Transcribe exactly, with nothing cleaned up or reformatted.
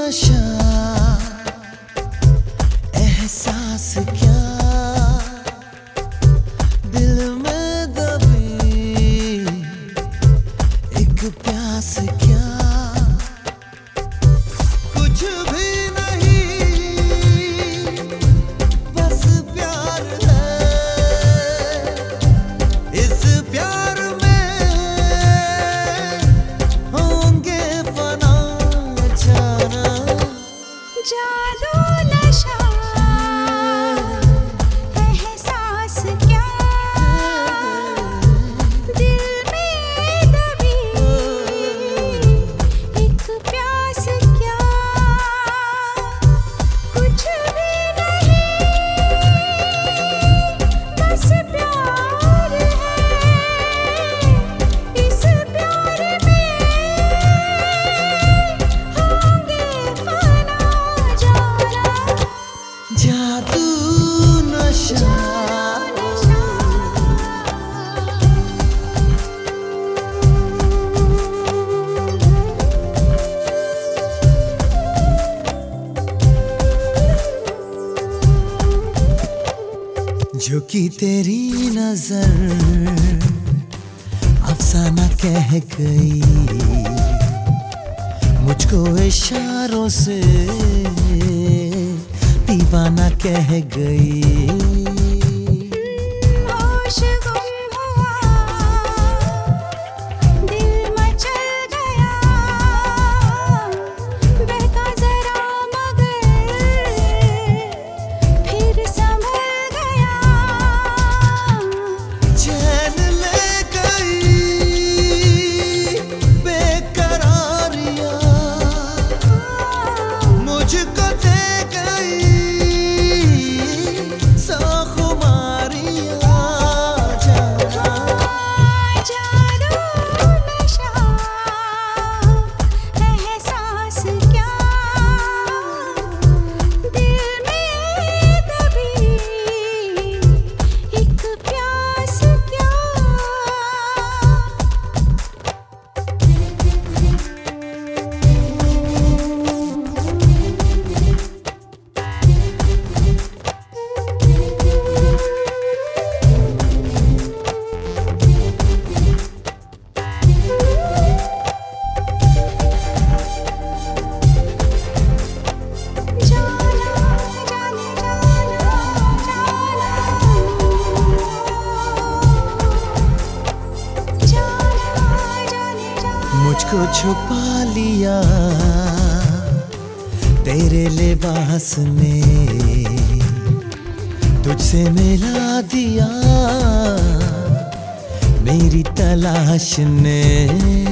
नशा एहसास क्या, दिल में दबी एक प्यास क्या, कुछ भी नहीं बस प्यार है। इस प्यार में होंगे फना जाना, जादू नशा एहसास क्या, दिल में दबी एक प्यास क्या, कुछ भी नहीं बस प्यार है। इस प्यार में होंगे फना जाना, जादू नशा। झुकी तेरी नजर अफसाना कह गई, मुझको इशारों से दीवाना कह गई। होश गुम हुआ, दिल मचल गया, बहका जरा मगर फिर संभल गया। चैन ले गई बेकरारियां, मुझको दे गई खुमारियां। जादू नशा एहसास क्या, दिल में दबी एक प्यास क्या। मुझको छुपा लिया तेरे लिबास ने, तुझसे मिला दिया मेरी तलाश ने।